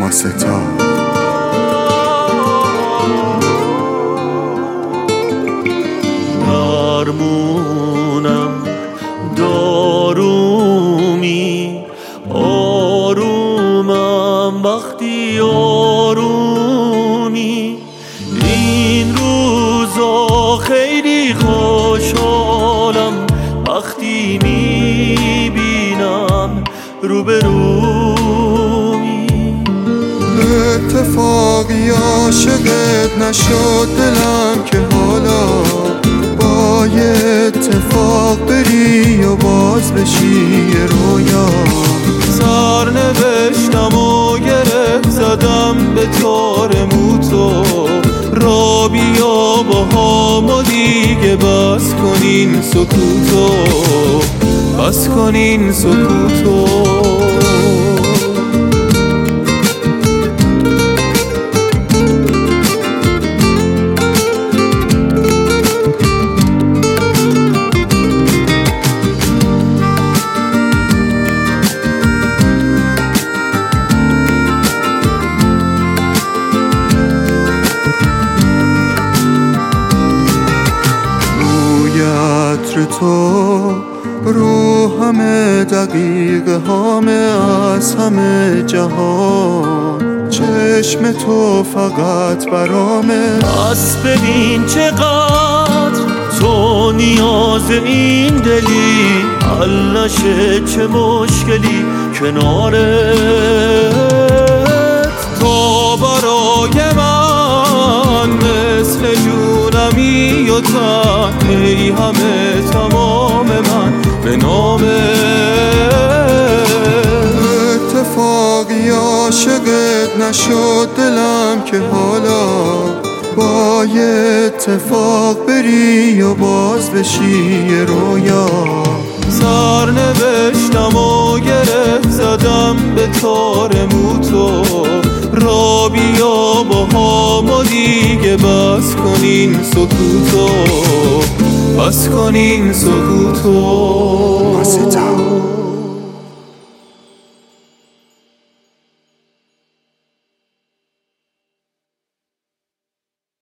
واسه تا درمونم دارومی آرومم وقتی آرومی این روزا خیلی خوشحالم وقتی میبینم روبرومی اتفاقی عاشقت نشد دلم که حالا با یه اتفاق بری و باز بشی یه رویا سر نوشتم و گره زدم به تار موتو را بیا با هم و دیگه بس کنین سکوتو بس کنین سکوتو عطر تو رو همه دقیقه همه از همه جهان چشم تو فقط برامه بس ببین چقدر تو نیاز این دلی حل نشه چه مشکلی کنارت تو برای من مثل جونمی و تن ای همه تمام من به نامت اتفاقی عاشقت نشد دلم که حالا با یه اتفاق بری و باز بشی یه رویا سر نوشتم و گره زدم به تار موتو را بیا با هم و دیگه بس کنین سکوتو بس کنین سکوتو